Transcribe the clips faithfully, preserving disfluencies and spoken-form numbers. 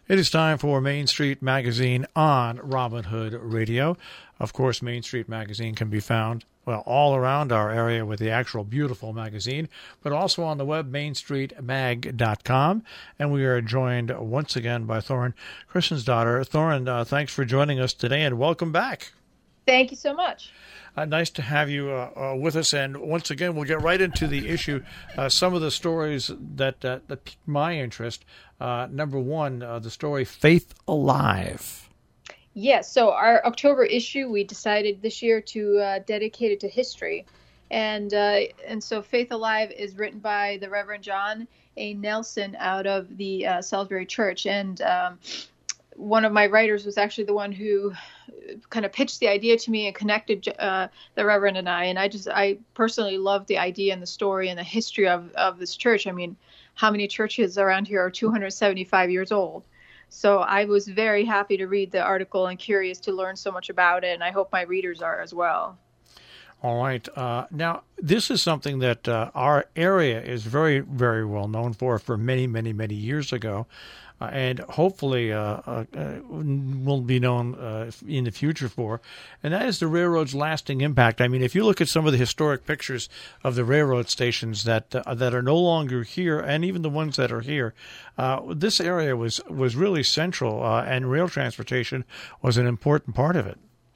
It is time for Main Street Magazine on Robin Hood Radio. Of course, Main Street Magazine can be found, well, all around our area with the actual beautiful magazine, but also on the web, main street mag dot com. And we are joined once again by Thorin Kristensdottir. Thorin, uh, thanks for joining us today, and welcome back. Thank you so much. Uh, nice to have you uh, uh, with us. And once again, we'll get right into the issue. Uh, some of the stories that, uh, that piqued my interest. Uh, number one, uh, the story Faith Alive. Yes. So our October issue, we decided this year to uh, dedicate it to history. And uh, and so Faith Alive is written by the Reverend John A. Nelson out of the uh, Salisbury Church. And um, one of my writers was actually the one who kind of pitched the idea to me and connected uh, the Reverend and I. And I just, I personally love the idea and the story and the history of, of this church. I mean, how many churches around here are two hundred seventy-five years old? So I was very happy to read the article and curious to learn so much about it. And I hope my readers are as well. All right. Uh, now, this is something that uh, our area is very, very well known for, for many, many, many years ago. Uh, and hopefully uh, uh, uh, will be known uh, in the future for, and that is the railroad's lasting impact. I mean, if you look at some of the historic pictures of the railroad stations that uh, that are no longer here, and even the ones that are here, uh, this area was, was really central, uh, and rail transportation was an important part of it.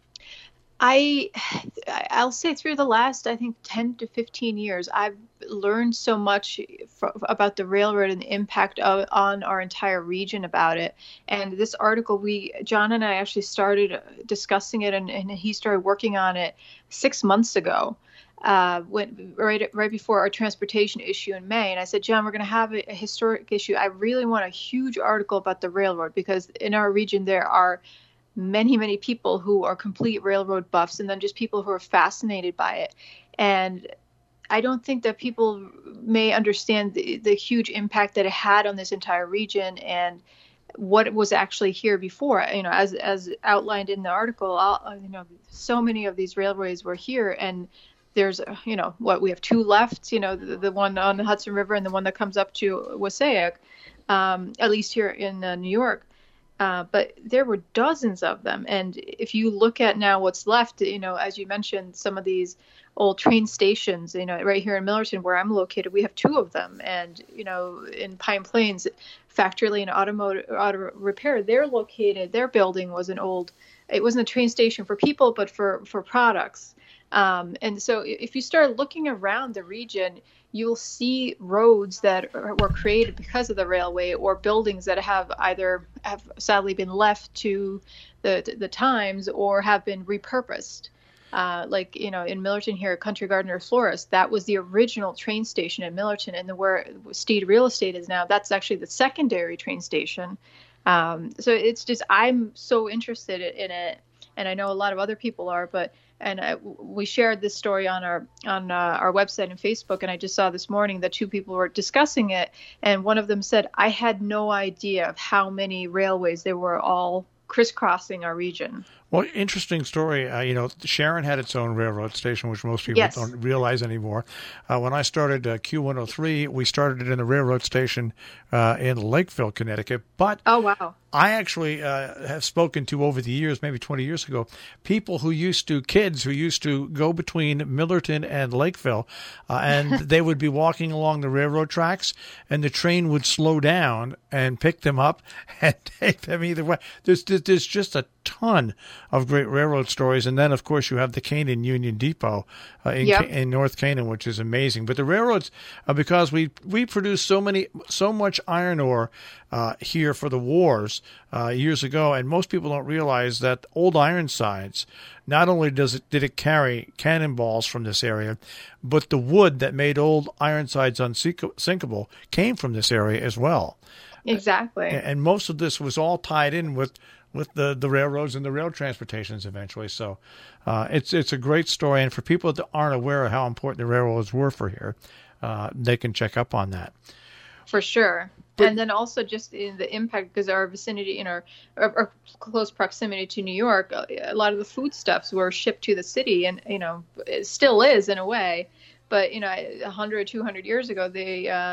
I, I'll say through the last, I think, ten to fifteen years, I've learned so much for, about the railroad and the impact of, on our entire region about it. And this article, we, John and I actually started discussing it, and, and he started working on it six months ago, uh, when right right before our transportation issue in May. And I said, John, we're going to have a, a historic issue. I really want a huge article about the railroad, because in our region there are many, many people who are complete railroad buffs, and then just people who are fascinated by it. And I don't think that people may understand the, the huge impact that it had on this entire region and what was actually here before. You know, as as outlined in the article, I'll, you know, so many of these railways were here, and there's, you know, what, we have two left, you know, the, the one on the Hudson River and the one that comes up to Wassaic, um, at least here in uh, New York. Uh, but there were dozens of them. And if you look at now what's left, you know, as you mentioned, some of these old train stations, you know, right here in Millerton, where I'm located, we have two of them. And, you know, in Pine Plains, Factory Lane Automotive Auto Repair, they're located, their building was an old, it wasn't a train station for people, but for, for products. Um, and so if you start looking around the region, you'll see roads that are, were created because of the railway, or buildings that have either have sadly been left to the the times or have been repurposed. Uh, like, you know, in Millerton here, Country Garden or Florist, that was the original train station in Millerton, and the where Steed Real Estate is now, that's actually the secondary train station. Um, so it's just, I'm so interested in it, and I know a lot of other people are, but And I, we shared this story on our on uh, our website and Facebook, and I just saw this morning that two people were discussing it, and one of them said, I had no idea of how many railways there were all crisscrossing our region. Well, interesting story. Uh, you know, Sharon had its own railroad station, which most people Yes. don't realize anymore. Uh, when I started uh, Q one oh three, we started it in the railroad station uh, in Lakeville, Connecticut. But Oh, wow. I actually uh, have spoken to, over the years, maybe twenty years ago, people who used to, kids who used to go between Millerton and Lakeville, uh, and they would be walking along the railroad tracks, and the train would slow down and pick them up and take them either way. There's, there's just a ton of great railroad stories. And then, of course, you have the Canaan Union Depot uh, in, Yep. Ca- in North Canaan, which is amazing. But the railroads, uh, because we we produce so many, so much iron ore uh, here for the wars uh, years ago, and most people don't realize that old Ironsides, not only does it did it carry cannonballs from this area, but the wood that made old Ironsides unsinkable came from this area as well. Exactly. And most of this was all tied in with with the, the railroads and the rail transportations eventually. So uh, it's it's a great story. And for people that aren't aware of how important the railroads were for here, uh, they can check up on that. For sure. But- and then also just in the impact, because our vicinity, in our, our, our close proximity to New York, a lot of the foodstuffs were shipped to the city, and, you know, it still is in a way. But, you know, one hundred, two hundred years ago, they, uh,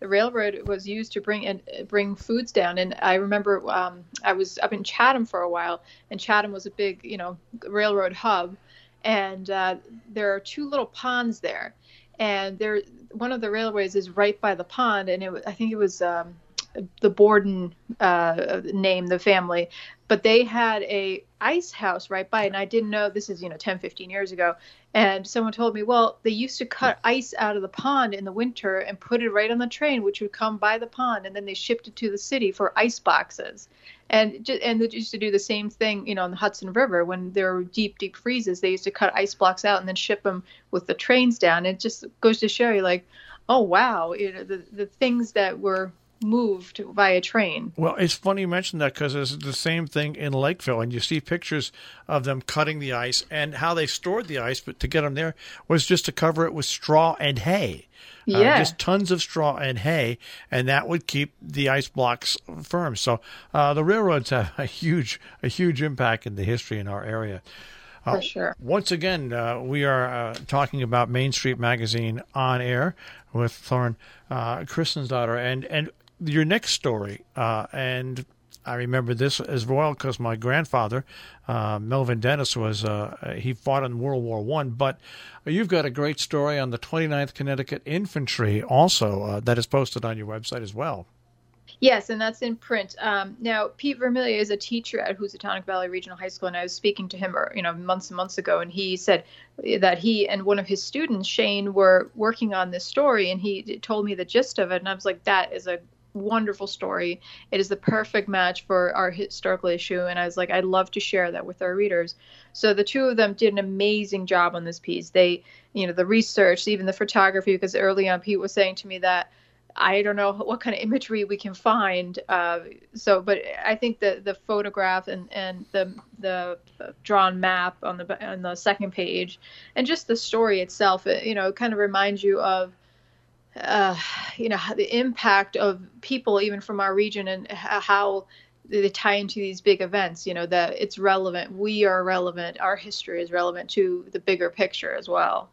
the railroad was used to bring and bring foods down. And I remember um, I was up in Chatham for a while, and Chatham was a big, you know, railroad hub. And uh, there are two little ponds there, and there one of the railways is right by the pond, and it, I think it was um, the Borden uh, name, the family, but they had a ice house right by it, and I didn't know. This is, you know, ten, fifteen years ago, and someone told me, well, they used to cut ice out of the pond in the winter and put it right on the train, which would come by the pond, and then they shipped it to the city for ice boxes. And and they used to do the same thing, you know, on the Hudson River when there were deep, deep freezes. They used to cut ice blocks out and then ship them with the trains down. It just goes to show you, like, oh wow, you know, the the things that were moved via train. Well, it's funny you mentioned that because it's the same thing in Lakeville, and you see pictures of them cutting the ice, and how they stored the ice, but to get them there was just to cover it with straw and hay. Yeah. Uh, just tons of straw and hay, and that would keep the ice blocks firm. So uh, the railroads have a huge, a huge impact in the history in our area. Uh, For sure. Once again, uh, we are uh, talking about Main Street Magazine on air with Thorne uh, Kristinsdottir, and and your next story, uh, and I remember this as well because my grandfather, uh, Melvin Dennis, was uh, he fought in World War One. But you've got a great story on the twenty-ninth Connecticut Infantry also uh, that is posted on your website as well. Yes, and that's in print. Um, now, Pete Vermiglia is a teacher at Housatonic Valley Regional High School, and I was speaking to him, you know, months and months ago, and he said that he and one of his students, Shane, were working on this story, and he told me the gist of it, and I was like, that is a wonderful story. It is the perfect match for our historical issue, and I was like, I'd love to share that with our readers. So the two of them did an amazing job on this piece. They, you know, the research, even the photography, because early on Pete was saying to me that I don't know what kind of imagery we can find. Uh, so, but I think the the photograph and, and the the drawn map on the on the second page, and just the story itself, it, you know, kind of reminds you of uh, you know, the impact of people even from our region and how they tie into these big events, you know, that it's relevant. We are relevant. Our history is relevant to the bigger picture as well.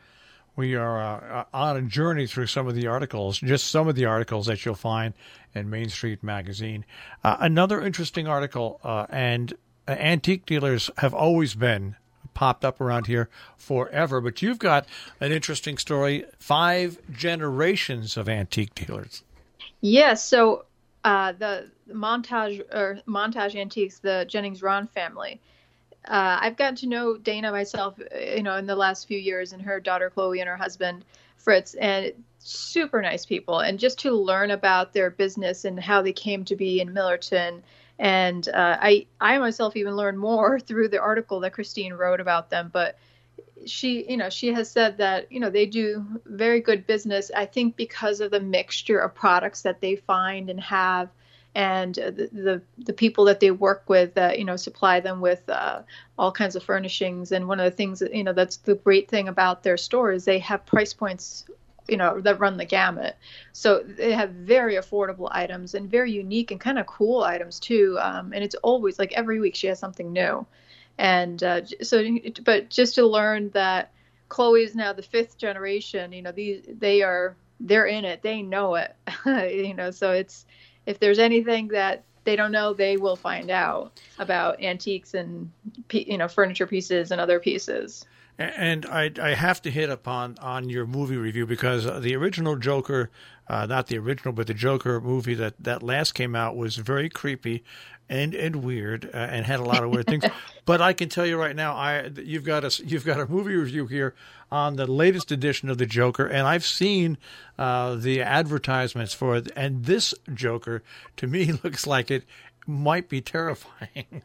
We are uh, on a journey through some of the articles, just some of the articles that you'll find in Main Street Magazine. Uh, another interesting article, uh, and uh, antique dealers have always been popped up around here forever, but you've got an interesting story, five generations of antique dealers. Yes, so uh, the Montage or Montage Antiques, the Jennings Ron family. Uh, I've gotten to know Dana myself, you know, in the last few years, and her daughter Chloe and her husband Fritz, and super nice people. And just to learn about their business and how they came to be in Millerton, and uh, I, I myself even learned more through the article that Christine wrote about them. But she, you know, she has said that, you know, they do very good business. I think because of the mixture of products that they find and have. And uh, the, the the people that they work with, uh, you know, supply them with uh, all kinds of furnishings. And one of the things that, you know, that's the great thing about their store is they have price points, you know, that run the gamut. So they have very affordable items and very unique and kind of cool items too. Um, and it's always like every week she has something new. And uh, so, but just to learn that Chloe is now the fifth generation, you know, these they are they're in it, they know it, you know, so it's. If there's anything that they don't know, they will find out about antiques and, you know, furniture pieces and other pieces. And I, I have to hit upon on your movie review because the original Joker, uh, not the original, but the Joker movie that, that last came out was very creepy and and weird uh, and had a lot of weird things. But I can tell you right now, I you've got a you've got a movie review here on the latest edition of the Joker, and I've seen uh, the advertisements for it. And this Joker, to me, looks like it might be terrifying.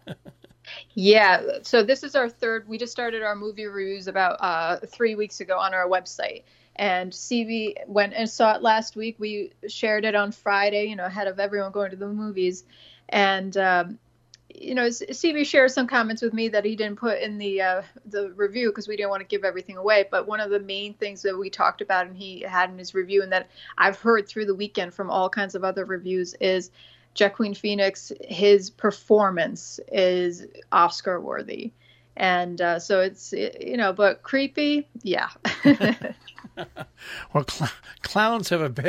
Yeah, so this is our third. We just started our movie reviews about uh, three weeks ago on our website. And C V went and saw it last week. We shared it on Friday, you know, ahead of everyone going to the movies. And, um, you know, C V shared some comments with me that he didn't put in the uh, the review because we didn't want to give everything away. But one of the main things that we talked about and he had in his review and that I've heard through the weekend from all kinds of other reviews is Joaquin Phoenix, his performance is Oscar worthy. And uh, so it's, you know, but creepy, yeah. Well, cl- clowns have a bad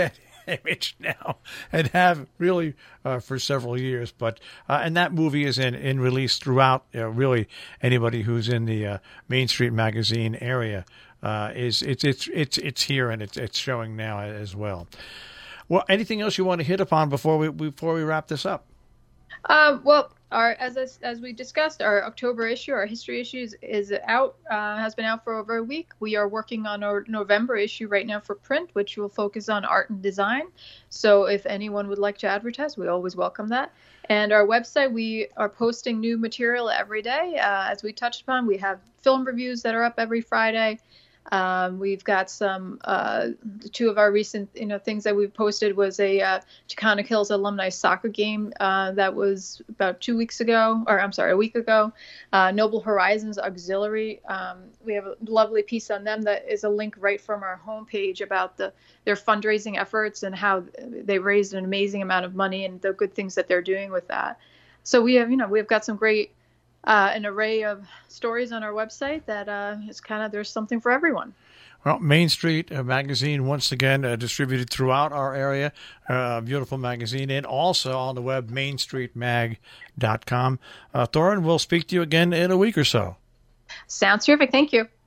image now, and have really uh, for several years. But uh, and that movie is in, in release throughout. Uh, really, anybody who's in the uh, Main Street Magazine area uh, is it's it's it's it's here, and it's it's showing now as well. Well, anything else you want to hit upon before we before we wrap this up? Um, well, our as as we discussed, our October issue, our history issue is, is out, uh, has been out for over a week. We are working on our November issue right now for print, which will focus on art and design. So if anyone would like to advertise, we always welcome that. And our website, we are posting new material every day. Uh, as we touched upon, we have film reviews that are up every Friday. Um, we've got some, uh, two of our recent, you know, things that we've posted was a uh, Taconic Hills alumni soccer game uh, that was about two weeks ago, or I'm sorry, a week ago. Uh, Noble Horizons Auxiliary. Um, we have a lovely piece on them that is a link right from our homepage about the their fundraising efforts and how they raised an amazing amount of money and the good things that they're doing with that. So we have, you know, we've got some great Uh, an array of stories on our website that uh, is kind of, there's something for everyone. Well, Main Street uh, Magazine, once again, uh, distributed throughout our area, a uh, beautiful magazine, and also on the web, main street mag dot com. Uh, Thorin, we'll speak to you again in a week or so. Sounds terrific. Thank you.